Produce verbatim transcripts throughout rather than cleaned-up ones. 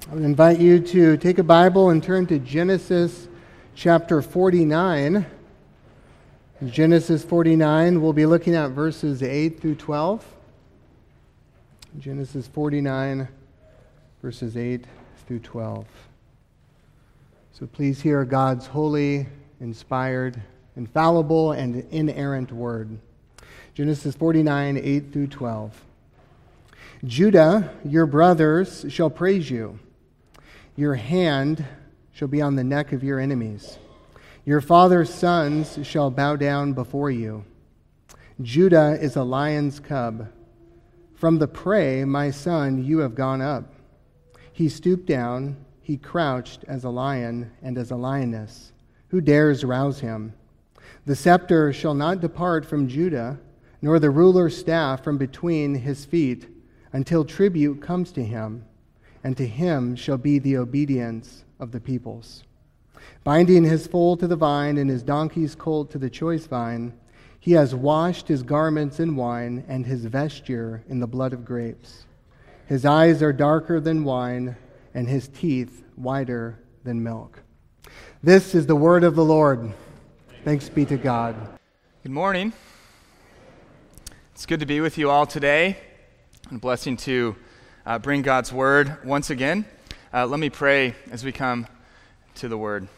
I would invite you to take a Bible and turn to Genesis chapter forty-nine. Genesis forty-nine, we'll be looking at verses eight through twelve. Genesis forty-nine, verses eight through twelve. So please hear God's holy, inspired, infallible, and inerrant word. Genesis forty-nine, eight through twelve. Judah, your brothers shall praise you. Your hand shall be on the neck of your enemies. Your father's sons shall bow down before you. Judah is a lion's cub. From the prey, my son, you have gone up. He stooped down, he crouched as a lion and as a lioness. Who dares rouse him? The scepter shall not depart from Judah, nor the ruler's staff from between his feet, until tribute comes to him, and to him shall be the obedience of the peoples. Binding his foal to the vine and his donkey's colt to the choice vine, he has washed his garments in wine and his vesture in the blood of grapes. His eyes are darker than wine, and his teeth whiter than milk. This is the word of the Lord. Thanks be to God. Good morning. It's good to be with you all today. A blessing to uh, bring God's word once again. Uh, let me pray as we come to the word.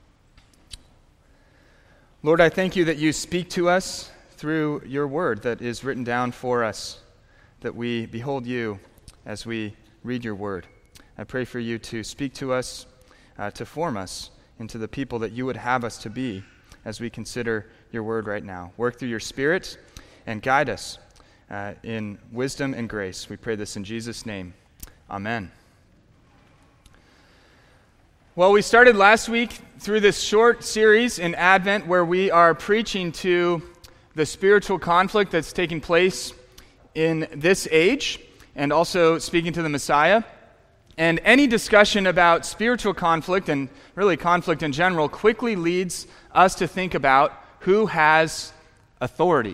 Lord, I thank you that you speak to us through your word that is written down for us, that we behold you as we read your word. I pray for you to speak to us, uh, to form us into the people that you would have us to be as we consider your word right now. Work through your Spirit and guide us uh, in wisdom and grace. We pray this in Jesus' name. Amen. Well, we started last week through this short series in Advent where we are preaching to the spiritual conflict that's taking place in this age and also speaking to the Messiah. And any discussion about spiritual conflict and really conflict in general quickly leads us to think about who has authority.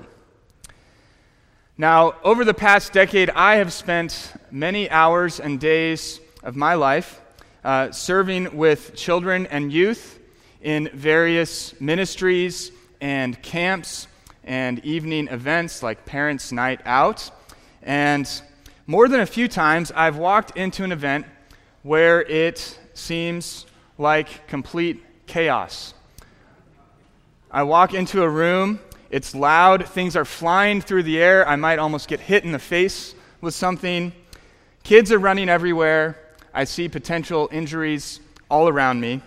Now, over the past decade, I have spent many hours and days of my life uh, serving with children and youth in various ministries and camps and evening events like Parents' Night Out. And more than a few times, I've walked into an event where it seems like complete chaos. I walk into a room, it's loud, things are flying through the air, I might almost get hit in the face with something. Kids are running everywhere, I see potential injuries all around me.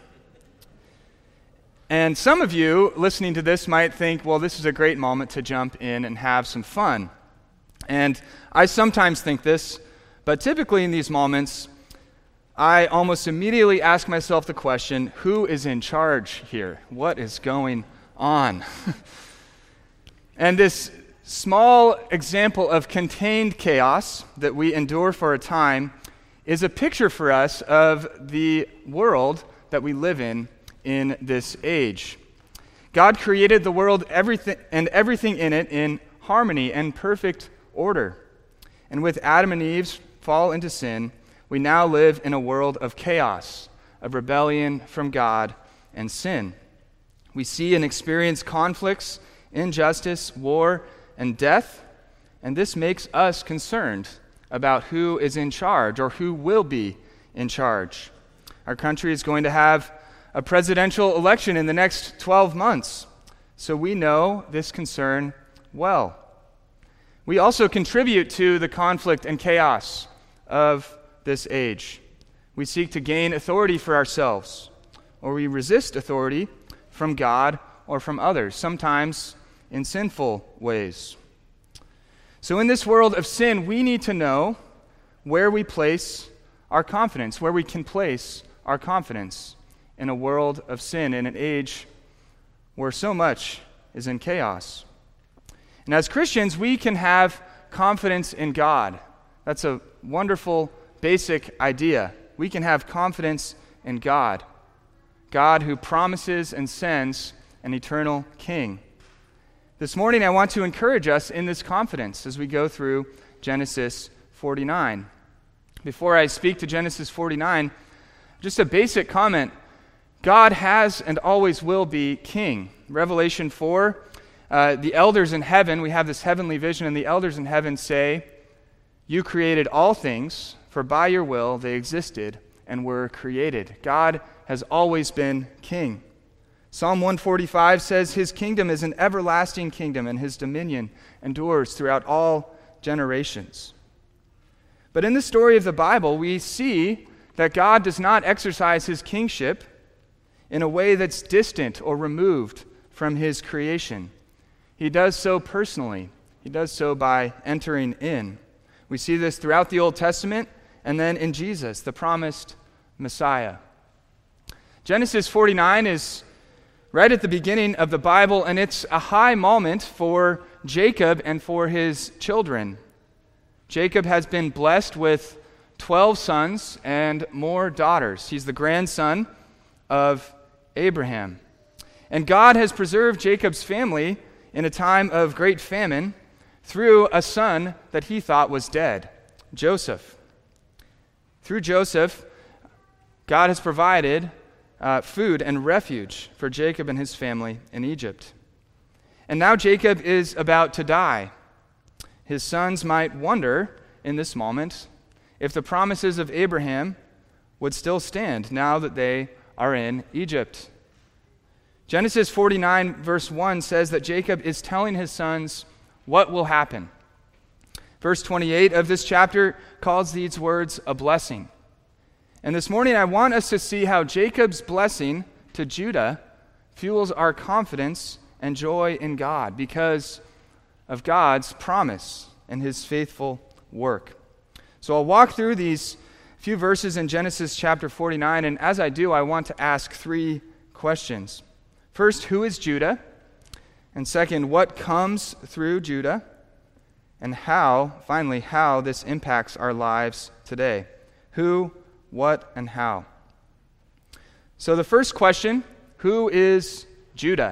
And some of you listening to this might think, well, this is a great moment to jump in and have some fun. And I sometimes think this, but typically in these moments, I almost immediately ask myself the question, who is in charge here? What is going on? And this small example of contained chaos that we endure for a time is a picture for us of the world that we live in in this age. God created the world everything and everything in it in harmony and perfect order. And with Adam and Eve's fall into sin, we now live in a world of chaos, of rebellion from God and sin. We see and experience conflicts, injustice, war, and death, and this makes us concerned about who is in charge or who will be in charge. Our country is going to have a presidential election in the next twelve months, so we know this concern well. We also contribute to the conflict and chaos of this age. We seek to gain authority for ourselves, or we resist authority from God or from others, sometimes in sinful ways. So in this world of sin, we need to know where we place our confidence, where we can place our confidence in a world of sin, in an age where so much is in chaos. And as Christians, we can have confidence in God. That's a wonderful basic idea. We can have confidence in God, God who promises and sends an eternal King. This morning, I want to encourage us in this confidence as we go through Genesis forty-nine. Before I speak to Genesis forty-nine, just a basic comment. God has and always will be king. Revelation four, uh, the elders in heaven, we have this heavenly vision, and the elders in heaven say, "You created all things, for by your will they existed and were created." God has always been king. Psalm one forty-five says, "His kingdom is an everlasting kingdom, and his dominion endures throughout all generations." But in the story of the Bible, we see that God does not exercise his kingship in a way that's distant or removed from his creation. He does so personally. He does so by entering in. We see this throughout the Old Testament and then in Jesus, the promised Messiah. Genesis forty-nine is right at the beginning of the Bible, and it's a high moment for Jacob and for his children. Jacob has been blessed with twelve sons and more daughters. He's the grandson of Abraham. And God has preserved Jacob's family in a time of great famine through a son that he thought was dead, Joseph. Through Joseph, God has provided uh, food and refuge for Jacob and his family in Egypt. And now Jacob is about to die. His sons might wonder in this moment if the promises of Abraham would still stand now that they are in Egypt. Genesis forty-nine verse one says that Jacob is telling his sons what will happen. Verse twenty-eight of this chapter calls these words a blessing. And this morning I want us to see how Jacob's blessing to Judah fuels our confidence and joy in God because of God's promise and his faithful work. So I'll walk through these few verses in Genesis chapter forty-nine, and as I do, I want to ask three questions. First, who is Judah? And second, what comes through Judah? And how, finally, how this impacts our lives today. Who, what, and how. So the first question, who is Judah?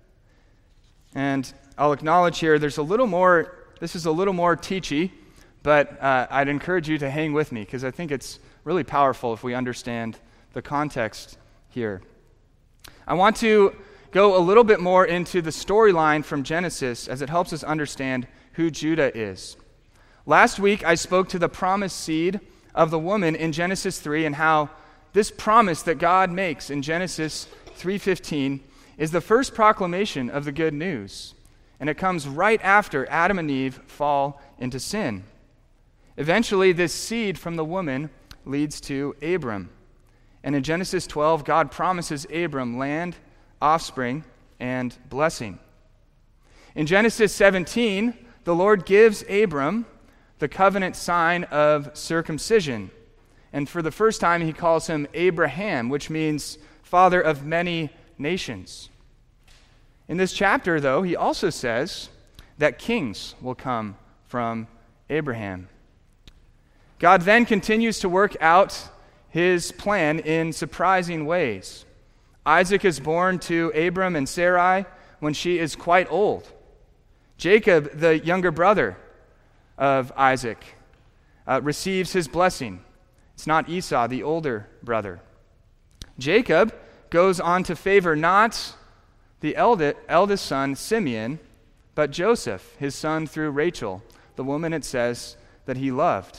And I'll acknowledge here, there's a little more, this is a little more teachy, but uh, I'd encourage you to hang with me because I think it's really powerful if we understand the context here. I want to go a little bit more into the storyline from Genesis as it helps us understand who Judah is. Last week, I spoke to the promised seed of the woman in Genesis three and how this promise that God makes in Genesis three fifteen is the first proclamation of the good news. And it comes right after Adam and Eve fall into sin. Eventually, this seed from the woman leads to Abram. And in Genesis twelve, God promises Abram land, offspring, and blessing. In Genesis seventeen, the Lord gives Abram the covenant sign of circumcision. And for the first time, he calls him Abraham, which means father of many nations. In this chapter, though, he also says that kings will come from Abraham. God then continues to work out his plan in surprising ways. Isaac is born to Abram and Sarai when she is quite old. Jacob, the younger brother of Isaac, uh, receives his blessing. It's not Esau, the older brother. Jacob goes on to favor not the eldest, eldest son, Simeon, but Joseph, his son through Rachel, the woman it says that he loved.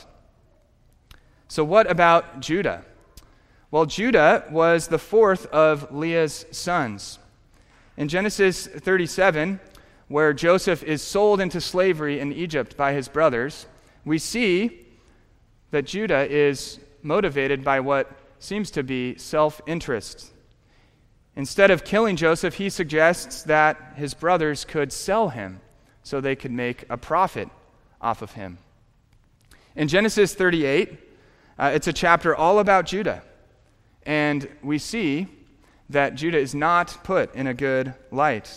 So what about Judah? Well, Judah was the fourth of Leah's sons. In Genesis thirty-seven, where Joseph is sold into slavery in Egypt by his brothers, we see that Judah is motivated by what seems to be self-interest. Instead of killing Joseph, he suggests that his brothers could sell him so they could make a profit off of him. In Genesis thirty-eight, uh, it's a chapter all about Judah. And we see that Judah is not put in a good light.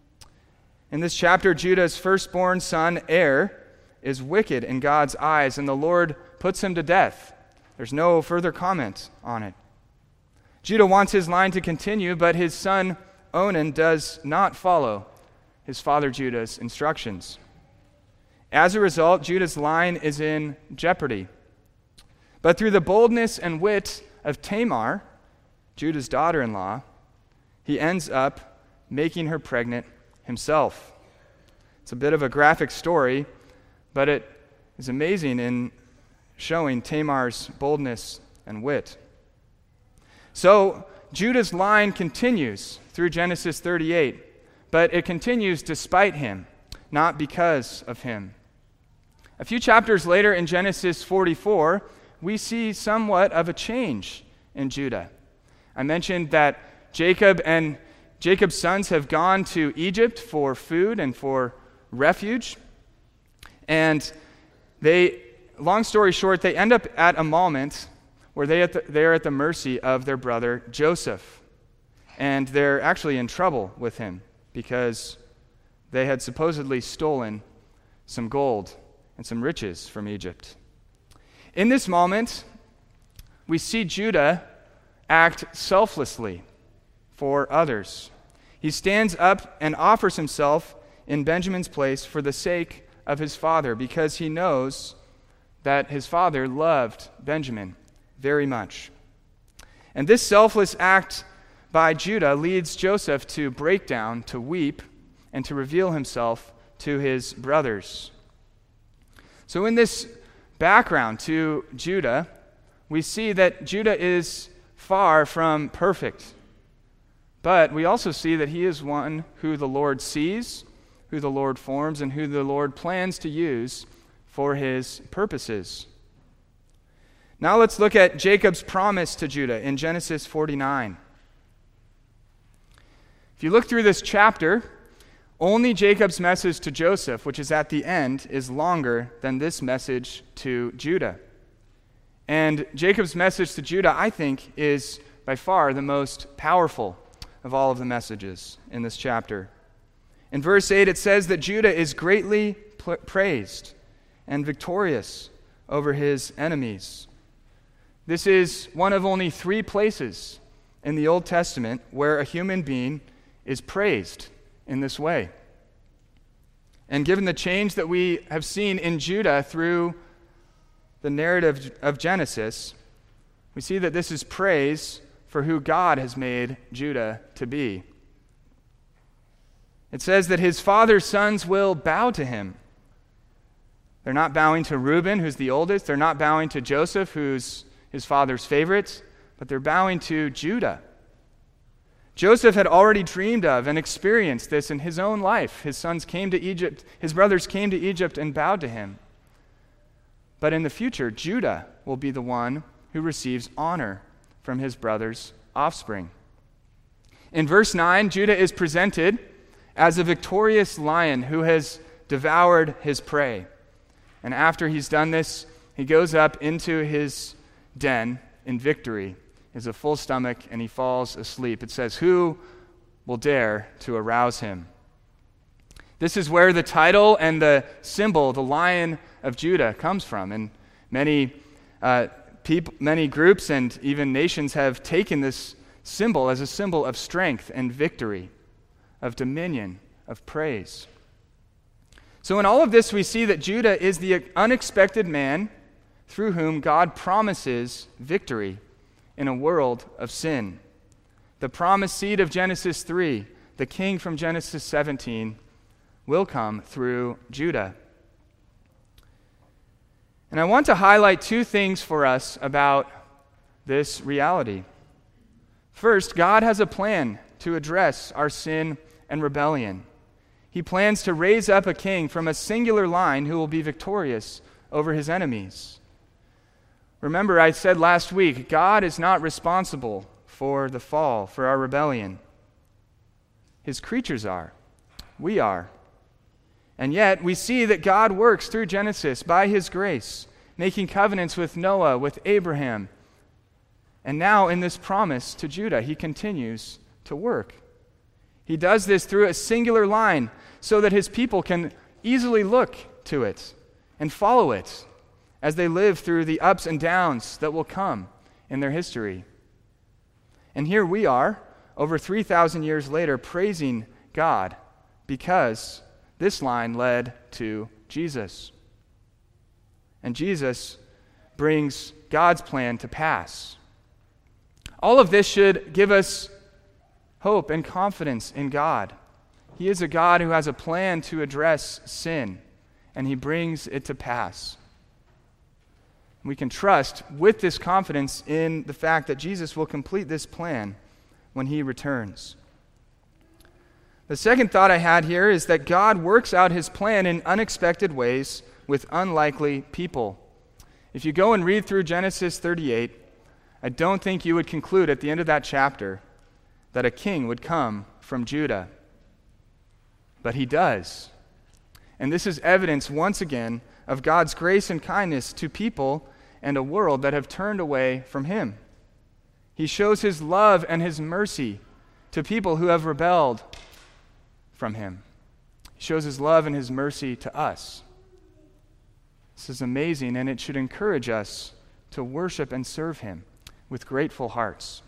In this chapter, Judah's firstborn son, Er, is wicked in God's eyes, and the Lord puts him to death. There's no further comment on it. Judah wants his line to continue, but his son, Onan, does not follow his father Judah's instructions. As a result, Judah's line is in jeopardy. But through the boldness and wit of Tamar, Judah's daughter-in-law, he ends up making her pregnant himself. It's a bit of a graphic story, but it is amazing in showing Tamar's boldness and wit. So Judah's line continues through Genesis thirty-eight, but it continues despite him, not because of him. A few chapters later in Genesis forty-four, we see somewhat of a change in Judah. I mentioned that Jacob and Jacob's sons have gone to Egypt for food and for refuge. And they, long story short, they end up at a moment where they, at the, they are at the mercy of their brother Joseph. And they're actually in trouble with him because they had supposedly stolen some gold and some riches from Egypt. In this moment, we see Judah act selflessly for others. He stands up and offers himself in Benjamin's place for the sake of his father, because he knows that his father loved Benjamin very much. And this selfless act by Judah leads Joseph to break down, to weep, and to reveal himself to his brothers. So in this background to Judah, we see that Judah is far from perfect. But we also see that he is one who the Lord sees, who the Lord forms, and who the Lord plans to use for his purposes. Now let's look at Jacob's promise to Judah in Genesis forty-nine. If you look through this chapter, only Jacob's message to Joseph, which is at the end, is longer than this message to Judah. And Jacob's message to Judah, I think, is by far the most powerful of all of the messages in this chapter. In verse eight, it says that Judah is greatly pl- praised and victorious over his enemies. This is one of only three places in the Old Testament where a human being is praised in this way. And given the change that we have seen in Judah through the narrative of Genesis, we see that this is praise for who God has made Judah to be. It says that his father's sons will bow to him. They're not bowing to Reuben, who's the oldest. They're not bowing to Joseph, who's his father's favorite, but they're bowing to Judah. Joseph had already dreamed of and experienced this in his own life. His sons came to Egypt, his brothers came to Egypt and bowed to him. But in the future, Judah will be the one who receives honor from his brother's offspring. In verse nine, Judah is presented as a victorious lion who has devoured his prey. And after he's done this, he goes up into his den in victory. He has a full stomach and he falls asleep. It says, "Who will dare to arouse him?" This is where the title and the symbol, the Lion of Judah, comes from. And many uh, people, many groups and even nations have taken this symbol as a symbol of strength and victory, of dominion, of praise. So in all of this, we see that Judah is the unexpected man through whom God promises victory in a world of sin. The promised seed of Genesis three, the king from Genesis seventeen, will come through Judah. And I want to highlight two things for us about this reality. First, God has a plan to address our sin and rebellion. He plans to raise up a king from a singular line who will be victorious over his enemies. Remember, I said last week, God is not responsible for the fall, for our rebellion. His creatures are. We are. And yet, we see that God works through Genesis by his grace, making covenants with Noah, with Abraham. And now, in this promise to Judah, he continues to work. He does this through a singular line so that his people can easily look to it and follow it as they live through the ups and downs that will come in their history. And here we are, over three thousand years later, praising God because this line led to Jesus. And Jesus brings God's plan to pass. All of this should give us hope and confidence in God. He is a God who has a plan to address sin, and he brings it to pass. We can trust with this confidence in the fact that Jesus will complete this plan when he returns. The second thought I had here is that God works out his plan in unexpected ways with unlikely people. If you go and read through Genesis thirty-eight, I don't think you would conclude at the end of that chapter that a king would come from Judah. But he does. And this is evidence, once again, of God's grace and kindness to people and a world that have turned away from him. He shows his love and his mercy to people who have rebelled from him. He shows his love and his mercy to us. This is amazing, and it should encourage us to worship and serve him with grateful hearts.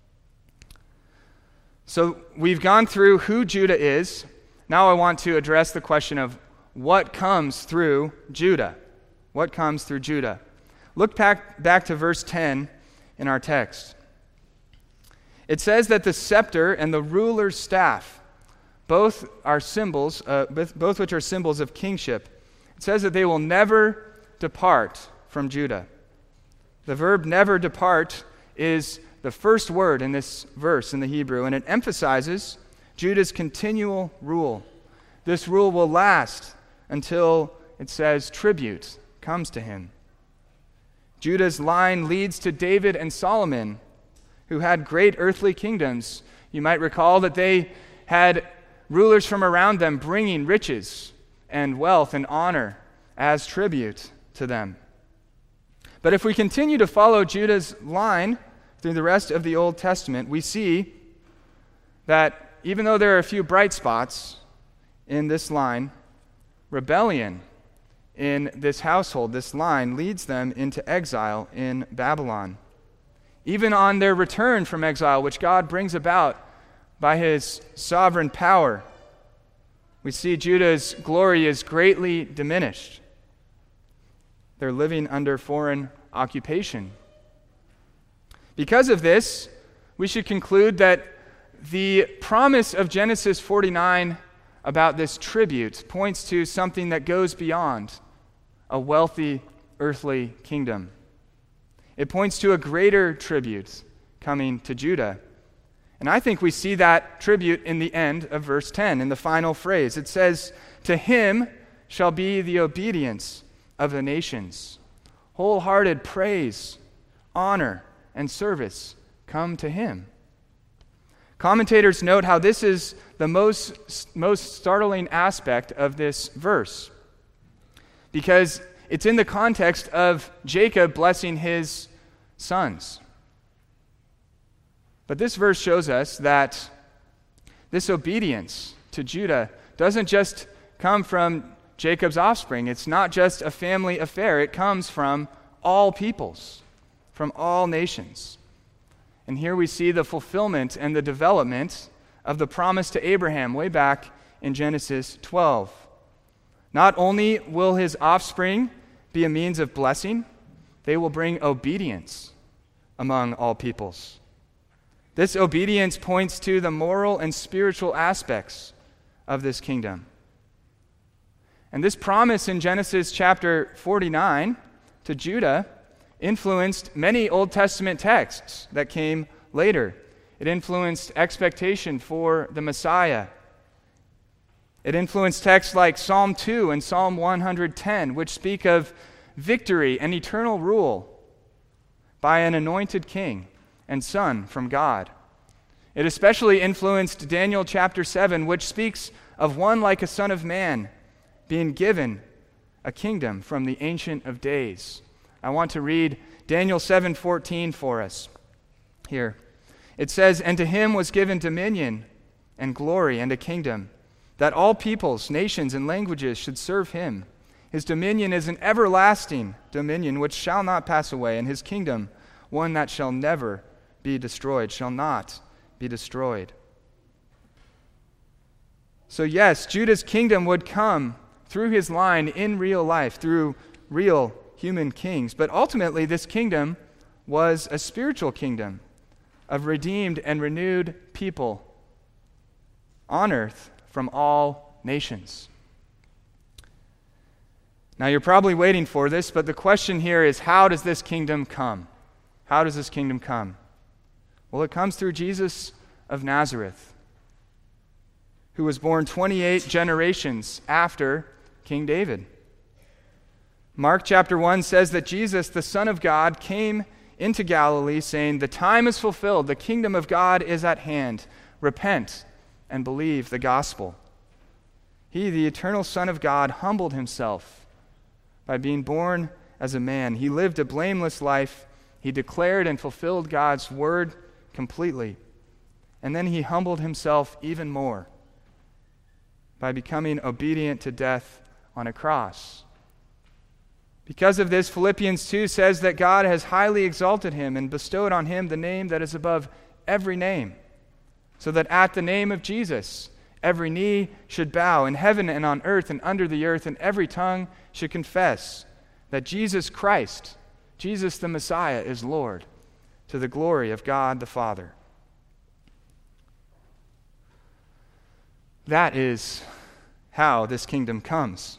So we've gone through who Judah is. Now I want to address the question of what comes through Judah. What comes through Judah? Look back, back to verse ten in our text. It says that the scepter and the ruler's staff, both are symbols, uh, both which are symbols of kingship. It says that they will never depart from Judah. The verb never depart is the first word in this verse in the Hebrew, and it emphasizes Judah's continual rule. This rule will last until, it says, tribute comes to him. Judah's line leads to David and Solomon, who had great earthly kingdoms. You might recall that they had rulers from around them bringing riches and wealth and honor as tribute to them. But if we continue to follow Judah's line through the rest of the Old Testament, we see that even though there are a few bright spots in this line, rebellion in this household, this line, leads them into exile in Babylon. Even on their return from exile, which God brings about by his sovereign power, we see Judah's glory is greatly diminished. They're living under foreign occupation. Because of this, we should conclude that the promise of Genesis forty-nine about this tribute points to something that goes beyond a wealthy earthly kingdom. It points to a greater tribute coming to Judah. And I think we see that tribute in the end of verse ten, in the final phrase. It says, "To him shall be the obedience of the nations." Wholehearted praise, honor, and service come to him. Commentators note how this is the most, most startling aspect of this verse, because it's in the context of Jacob blessing his sons. But this verse shows us that this obedience to Judah doesn't just come from Jacob's offspring. It's not just a family affair. It comes from all peoples, from all nations. And here we see the fulfillment and the development of the promise to Abraham way back in Genesis twelve. Not only will his offspring be a means of blessing, they will bring obedience among all peoples. This obedience points to the moral and spiritual aspects of this kingdom. And this promise in Genesis chapter forty-nine to Judah influenced many Old Testament texts that came later. It influenced expectation for the Messiah. It influenced texts like Psalm two and Psalm one hundred ten, which speak of victory and eternal rule by an anointed king and son from God. It especially influenced Daniel chapter seven, which speaks of one like a son of man being given a kingdom from the Ancient of Days. I want to read Daniel seven fourteen for us here. It says, "And to him was given dominion and glory and a kingdom, that all peoples, nations, and languages should serve him. His dominion is an everlasting dominion which shall not pass away, and his kingdom one that shall never be destroyed, shall not be destroyed." So yes, Judah's kingdom would come through his line in real life, through real human kings. But ultimately, this kingdom was a spiritual kingdom of redeemed and renewed people on earth from all nations. Now, you're probably waiting for this, but the question here is, how does this kingdom come? How does this kingdom come? Well, it comes through Jesus of Nazareth, who was born twenty-eight generations after King David. Mark chapter one says that Jesus, the Son of God, came into Galilee saying, "The time is fulfilled, the kingdom of God is at hand. Repent and believe the gospel." He, the eternal Son of God, humbled himself by being born as a man. He lived a blameless life. He declared and fulfilled God's word completely. And then he humbled himself even more by becoming obedient to death on a cross. Because of this, Philippians two says that God has highly exalted him and bestowed on him the name that is above every name, so that at the name of Jesus, every knee should bow in heaven and on earth and under the earth, and every tongue should confess that Jesus Christ, Jesus the Messiah, is Lord, to the glory of God the Father. That is how this kingdom comes.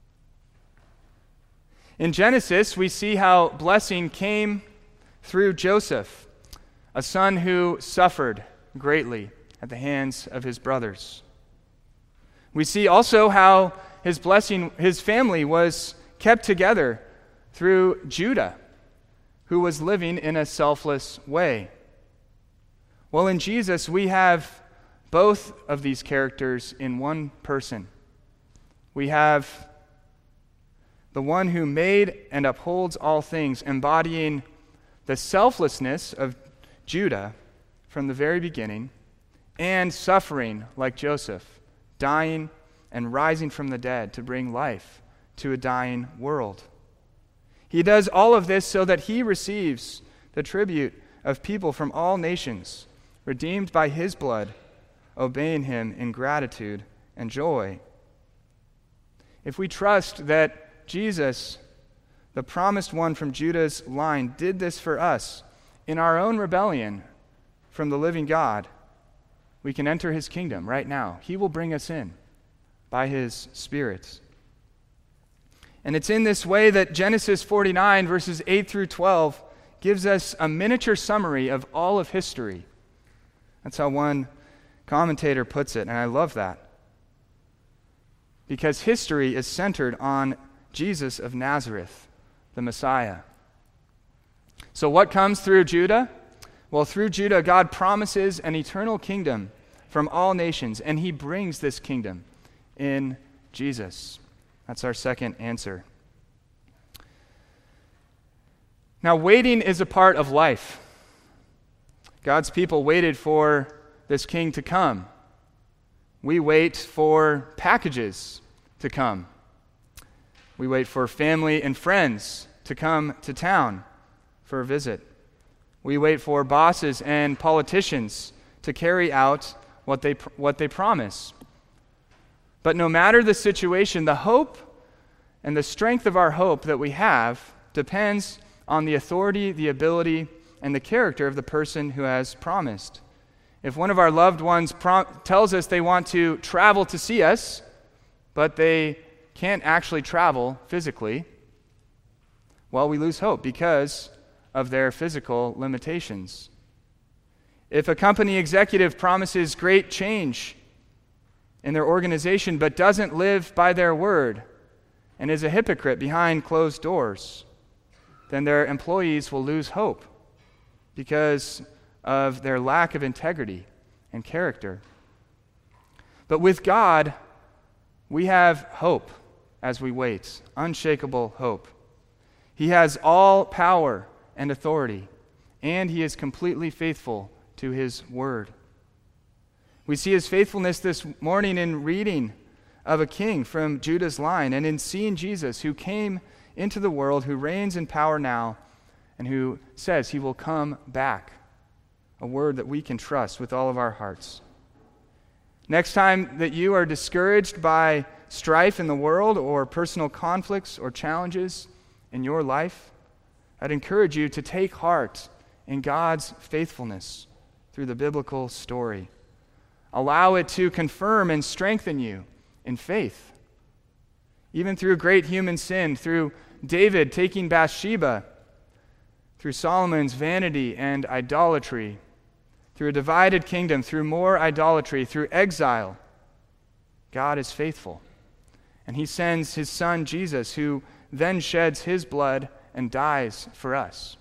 In Genesis, we see how blessing came through Joseph, a son who suffered greatly at the hands of his brothers. We see also how his blessing, his family was kept together through Judah, who was living in a selfless way. Well, in Jesus, we have both of these characters in one person. We have the one who made and upholds all things, embodying the selflessness of Judah from the very beginning, and suffering like Joseph, dying and rising from the dead to bring life to a dying world. He does all of this so that he receives the tribute of people from all nations, redeemed by his blood, obeying him in gratitude and joy. If we trust that Jesus, the promised one from Judah's line, did this for us in our own rebellion from the living God, we can enter his kingdom right now. He will bring us in by his Spirit. And it's in this way that Genesis forty-nine, verses eight through twelve, gives us a miniature summary of all of history. That's how one commentator puts it, and I love that. Because history is centered on Jesus of Nazareth, the Messiah. So what comes through Judah? Well, through Judah, God promises an eternal kingdom from all nations, and he brings this kingdom in Jesus. That's our second answer. Now, waiting is a part of life. God's people waited for this king to come. We wait for packages to come. We wait for family and friends to come to town for a visit. We wait for bosses and politicians to carry out what they what they promise. But no matter the situation, the hope and the strength of our hope that we have depends on the authority, the ability, and the character of the person who has promised. If one of our loved ones prom- tells us they want to travel to see us, but they can't actually travel physically, well, we lose hope because of their physical limitations. If a company executive promises great change in their organization but doesn't live by their word and is a hypocrite behind closed doors, then their employees will lose hope because of their lack of integrity and character. But with God, we have hope as we wait, unshakable hope. He has all power and authority, and he is completely faithful to his word. We see his faithfulness this morning in reading of a king from Judah's line and in seeing Jesus, who came into the world, who reigns in power now, and who says he will come back, a word that we can trust with all of our hearts. Next time that you are discouraged by strife in the world or personal conflicts or challenges in your life, I'd encourage you to take heart in God's faithfulness through the biblical story. Allow it to confirm and strengthen you in faith. Even through great human sin, through David taking Bathsheba, through Solomon's vanity and idolatry, through a divided kingdom, through more idolatry, through exile, God is faithful. And he sends his son Jesus, who then sheds his blood and dies for us.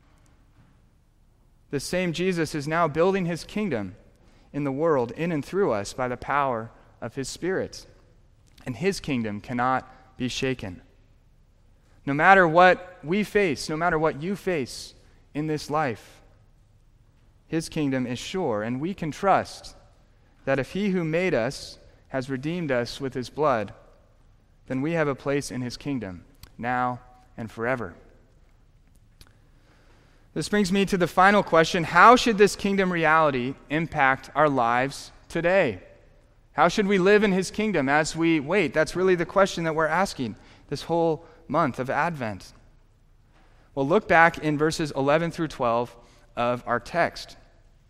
The same Jesus is now building his kingdom in the world, in and through us, by the power of his Spirit. And his kingdom cannot be shaken. No matter what we face, no matter what you face in this life, his kingdom is sure, and we can trust that if he who made us has redeemed us with his blood, then we have a place in his kingdom, now and forever. This brings me to the final question: how should this kingdom reality impact our lives today? How should we live in his kingdom as we wait? That's really the question that we're asking this whole month of Advent. Well, look back in verses eleven through twelve of our text.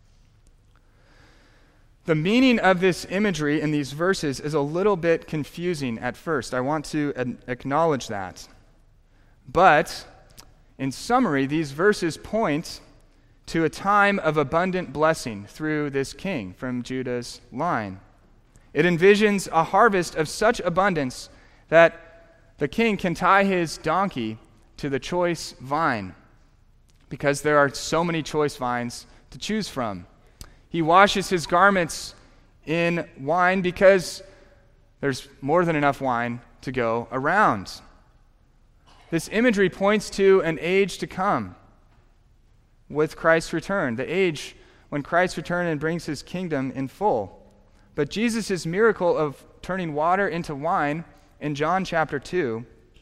The meaning of this imagery in these verses is a little bit confusing at first. I want to ad- acknowledge that. But, in summary, these verses point to a time of abundant blessing through this king from Judah's line. It envisions a harvest of such abundance that the king can tie his donkey to the choice vine, because there are so many choice vines to choose from. He washes his garments in wine because there's more than enough wine to go around. This imagery points to an age to come with Christ's return, the age when Christ returns and brings his kingdom in full. But Jesus' miracle of turning water into wine in John chapter two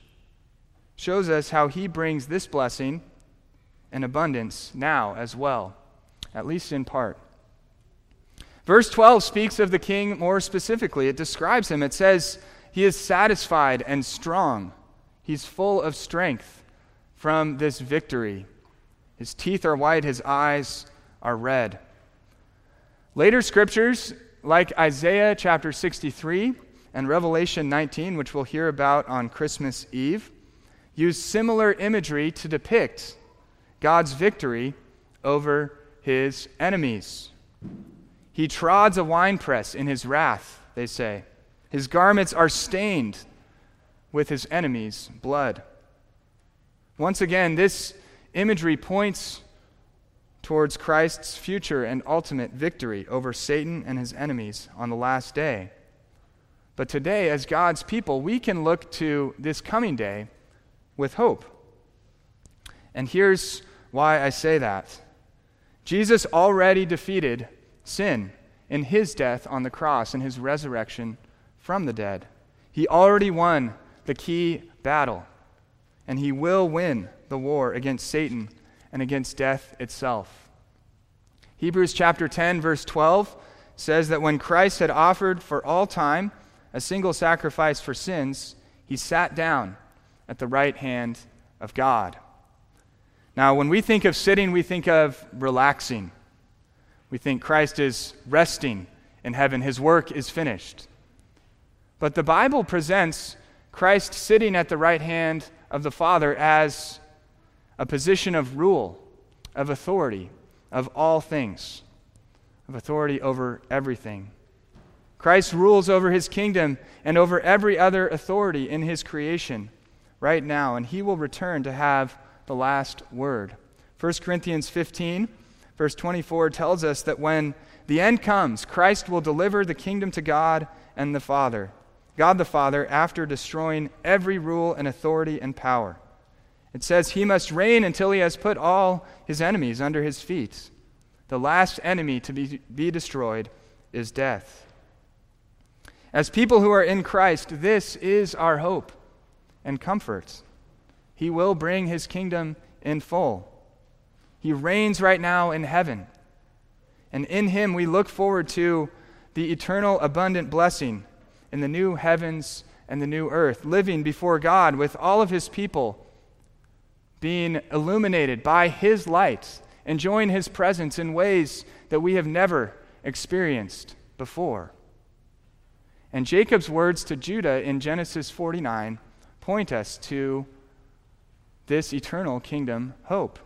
shows us how he brings this blessing and abundance now as well, at least in part. Verse twelve speaks of the king more specifically. It describes him. It says, he is satisfied and strong. He's full of strength from this victory. His teeth are white, his eyes are red. Later scriptures, like Isaiah chapter sixty-three and Revelation nineteen, which we'll hear about on Christmas Eve, use similar imagery to depict God's victory over his enemies. He trods a winepress in his wrath, they say. His garments are stained with his enemies' blood. Once again, this imagery points towards Christ's future and ultimate victory over Satan and his enemies on the last day. But today, as God's people, we can look to this coming day with hope. And here's why I say that. Jesus already defeated sin in his death on the cross and his resurrection from the dead. He already won the key battle, and he will win the war against Satan and against death itself. Hebrews chapter ten, verse twelve says that when Christ had offered for all time a single sacrifice for sins, he sat down at the right hand of God. Now, when we think of sitting, we think of relaxing. We think Christ is resting in heaven. His work is finished. But the Bible presents Christ sitting at the right hand of the Father as a position of rule, of authority, of all things, of authority over everything. Christ rules over his kingdom and over every other authority in his creation right now, and he will return to have the last word. First Corinthians fifteen, verse twenty-four tells us that when the end comes, Christ will deliver the kingdom to God and the Father, God the Father, after destroying every rule and authority and power. It says he must reign until he has put all his enemies under his feet. The last enemy to be, be destroyed is death. As people who are in Christ, this is our hope and comfort. He will bring his kingdom in full. He reigns right now in heaven. And in him we look forward to the eternal abundant blessing in the new heavens and the new earth, living before God with all of his people being illuminated by his light, enjoying his presence in ways that we have never experienced before. And Jacob's words to Judah in Genesis forty-nine point us to this eternal kingdom hope.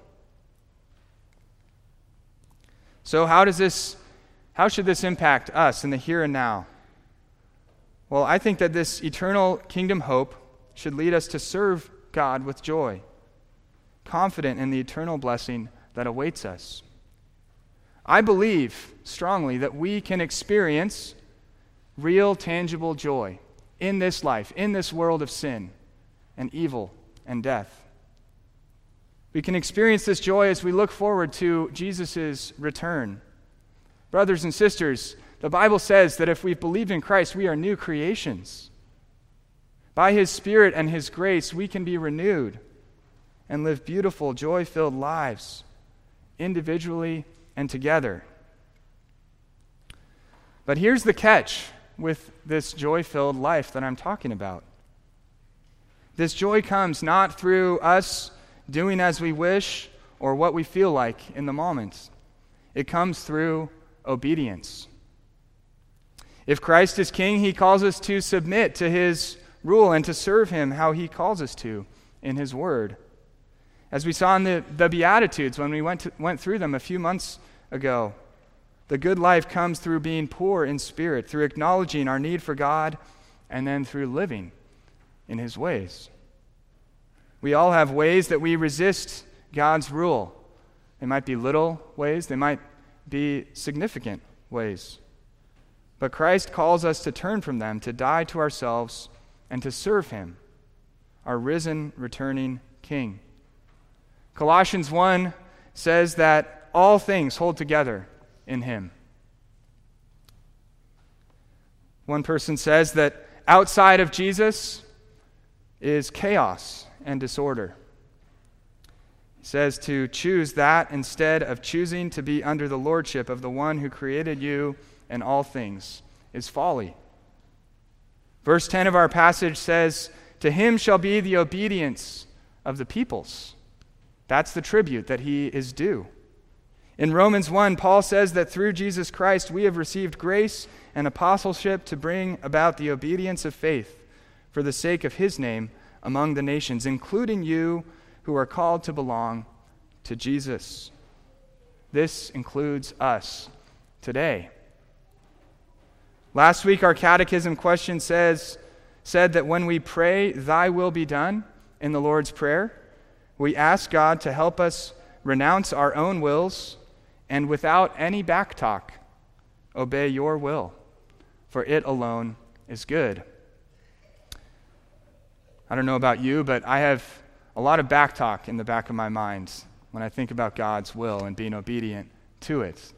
So how does this, how should this impact us in the here and now? Well, I think that this eternal kingdom hope should lead us to serve God with joy, confident in the eternal blessing that awaits us. I believe strongly that we can experience real, tangible joy in this life, in this world of sin and evil and death. We can experience this joy as we look forward to Jesus' return. Brothers and sisters, the Bible says that if we've believed in Christ, we are new creations. By his Spirit and his grace, we can be renewed and live beautiful, joy-filled lives, individually and together. But here's the catch with this joy-filled life that I'm talking about. This joy comes not through us doing as we wish or what we feel like in the moment. It comes through obedience. If Christ is king, he calls us to submit to his rule and to serve him how he calls us to in his word. As we saw in the, the Beatitudes when we went, to, went through them a few months ago, the good life comes through being poor in spirit, through acknowledging our need for God, and then through living in his ways. We all have ways that we resist God's rule. They might be little ways, they might be significant ways. But Christ calls us to turn from them, to die to ourselves, and to serve him, our risen, returning King. Colossians one says that all things hold together in him. One person says that outside of Jesus is chaos and disorder. He says to choose that instead of choosing to be under the lordship of the one who created you and all things is folly. Verse ten of our passage says, "To him shall be the obedience of the peoples." That's the tribute that he is due. In Romans one, Paul says that through Jesus Christ we have received grace and apostleship to bring about the obedience of faith for the sake of his name among the nations, including you who are called to belong to Jesus. This includes us today. Last week our catechism question says, said that when we pray, "Thy will be done," in the Lord's Prayer, we ask God to help us renounce our own wills and without any backtalk, obey your will, for it alone is good. I don't know about you, but I have a lot of backtalk in the back of my mind when I think about God's will and being obedient to it.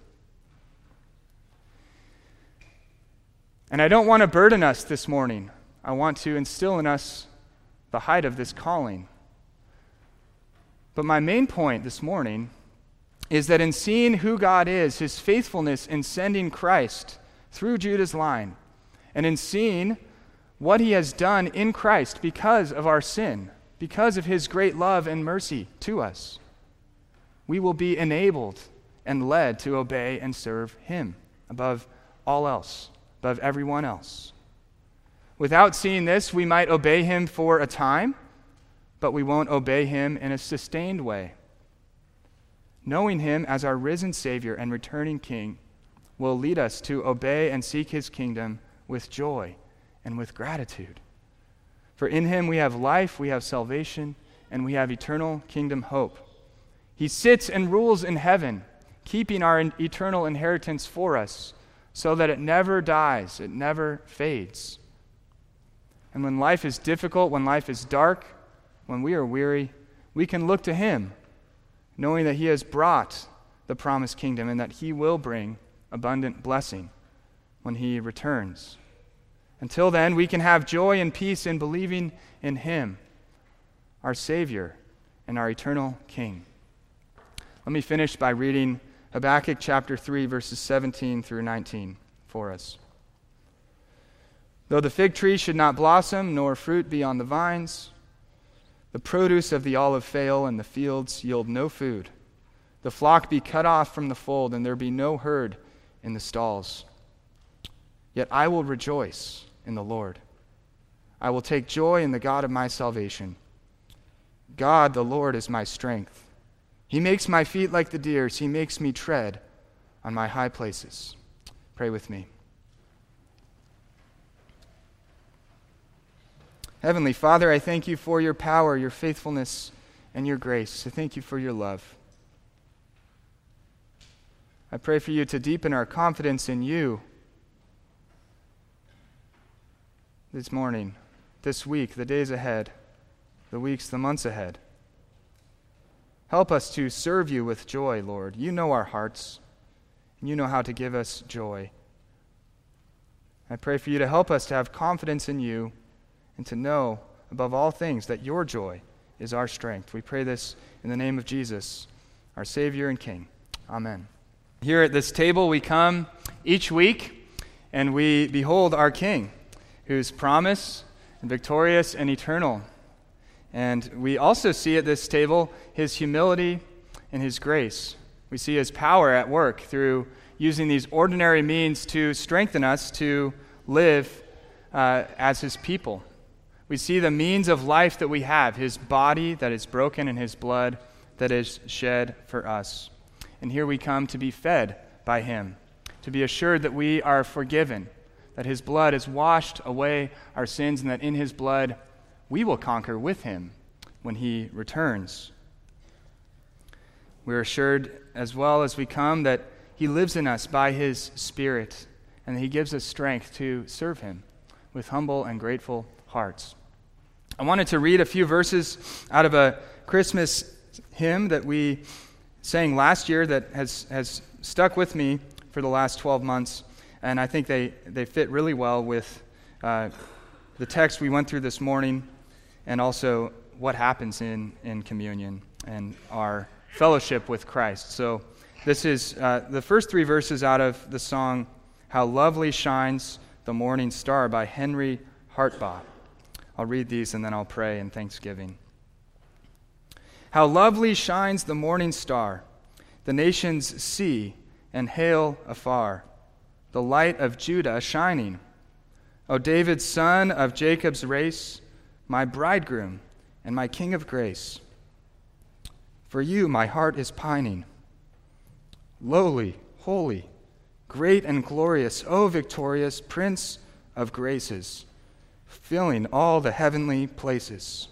And I don't want to burden us this morning. I want to instill in us the height of this calling. But my main point this morning is that in seeing who God is, his faithfulness in sending Christ through Judah's line, and in seeing what he has done in Christ because of our sin, because of his great love and mercy to us, we will be enabled and led to obey and serve him above all else, above everyone else. Without seeing this, we might obey him for a time, but we won't obey him in a sustained way. Knowing him as our risen Savior and returning King will lead us to obey and seek his kingdom with joy and with gratitude. For in him we have life, we have salvation, and we have eternal kingdom hope. He sits and rules in heaven, keeping our eternal inheritance for us so that it never dies, it never fades. And when life is difficult, when life is dark, when we are weary, we can look to him, knowing that he has brought the promised kingdom and that he will bring abundant blessing when he returns. Until then, we can have joy and peace in believing in him, our Savior and our eternal King. Let me finish by reading Habakkuk chapter three, verses seventeen through nineteen for us. "Though the fig tree should not blossom, nor fruit be on the vines, The produce of the olive fail, and the fields yield no food. The flock be cut off from the fold, and there be no herd in the stalls. Yet I will rejoice in the Lord. I will take joy in the God of my salvation. God, the Lord, is my strength. He makes my feet like the deer's. He makes me tread on my high places. Pray with me. Heavenly Father, I thank you for your power, your faithfulness, and your grace. I thank you for your love. I pray for you to deepen our confidence in you this morning, this week, the days ahead, the weeks, the months ahead. Help us to serve you with joy, Lord. You know our hearts, and you know how to give us joy. I pray for you to help us to have confidence in you and to know, above all things, that your joy is our strength. We pray this in the name of Jesus, our Savior and King. Amen. Here at this table, we come each week, and we behold our King, who's promised and victorious and eternal. And we also see at this table his humility and his grace. We see his power at work through using these ordinary means to strengthen us to live uh, as his people. We see the means of life that we have, his body that is broken and his blood that is shed for us. And here we come to be fed by him, to be assured that we are forgiven, that his blood has washed away our sins, and that in his blood we will conquer with him when he returns. We're assured as well as we come that he lives in us by his Spirit, and that he gives us strength to serve him with humble and grateful hearts. I wanted to read a few verses out of a Christmas hymn that we sang last year that has, has stuck with me for the last twelve months, and I think they, they fit really well with uh, the text we went through this morning, and also what happens in, in communion and our fellowship with Christ. So this is uh, the first three verses out of the song, How Lovely Shines the Morning Star by Henry Hartbaugh. I'll read these and then I'll pray in thanksgiving. How lovely shines the morning star, the nations see and hail afar, the light of Judah shining. O David's son of Jacob's race, my bridegroom and my King of grace. For you my heart is pining. Lowly, holy, great and glorious, O victorious Prince of graces, filling all the heavenly places.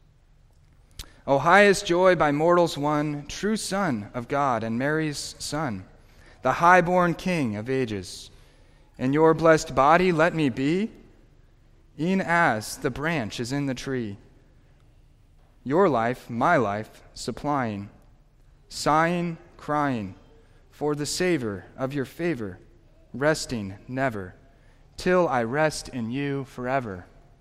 O highest joy by mortals won, true Son of God and Mary's Son, the high-born King of ages. In your blessed body let me be, e'en as the branch is in the tree. Your life, my life, supplying, sighing, crying, for the savor of your favor, resting never, till I rest in you forever.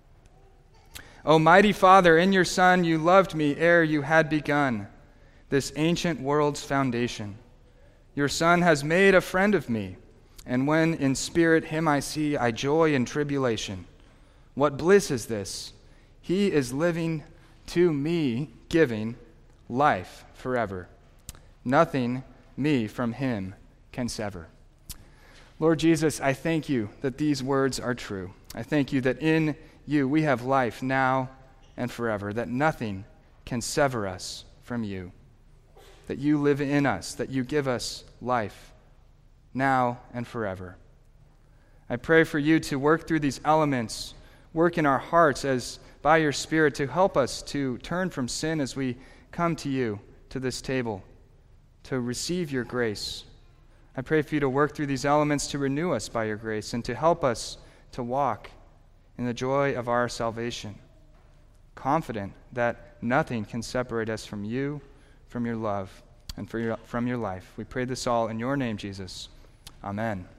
O mighty Father, in your Son you loved me ere you had begun this ancient world's foundation. Your Son has made a friend of me, and when in spirit him I see, I joy in tribulation. What bliss is this? He is living to me, giving life forever. Nothing me from him can sever. Lord Jesus, I thank you that these words are true. I thank you that in you we have life now and forever, that nothing can sever us from you, that you live in us, that you give us life now and forever. I pray for you to work through these elements, work in our hearts as by your Spirit to help us to turn from sin as we come to you, to this table, to receive your grace. I pray for you to work through these elements to renew us by your grace and to help us to walk in the joy of our salvation, confident that nothing can separate us from you, from your love, and for your, from your life. We pray this all in your name, Jesus. Amen.